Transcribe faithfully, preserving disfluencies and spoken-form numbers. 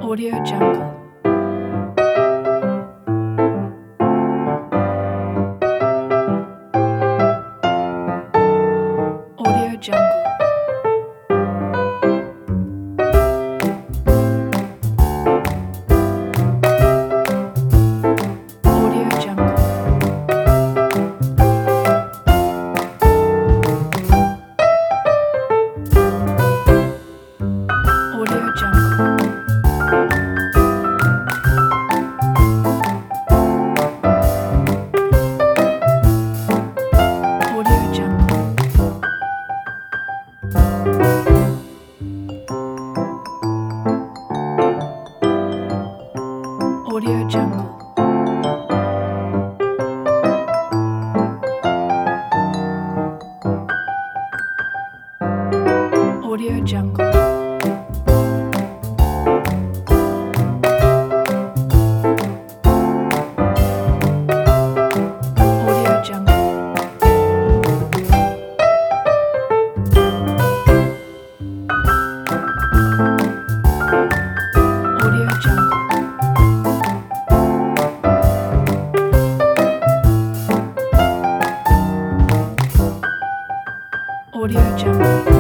Audio Jungle. Audio Jungle. Audio Jungle. Audio Jungle. Audio Jungle. Audio Jungle. Audio Jungle. Audio Jungle. Audio Jungle. Audio Jungle.